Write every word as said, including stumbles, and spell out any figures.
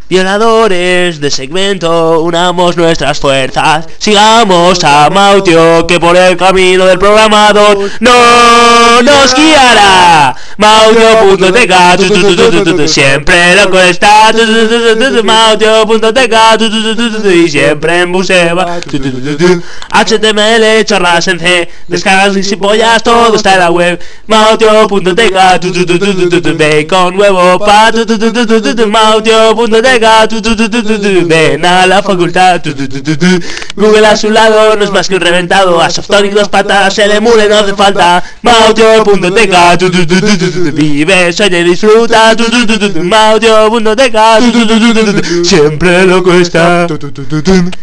Violadores de segmento, unamos nuestras fuerzas. Sigamos a Mautio, que por el camino del programador no nos guiará. Mautio.tk, siempre loco está. Mautio.tk, y siempre en buseva. H T M L, charlas en C, descargas y pollas, todo está en la web. Mautio.tk, bacon, huevo, pa. Mautio.tk, ven a la facultad. Google a su lado no es más que un reventado. A Softonic dos patas, el emule no hace falta. Mautio.tk, vive, sueña y disfruta. Mautio.tk, siempre loco está.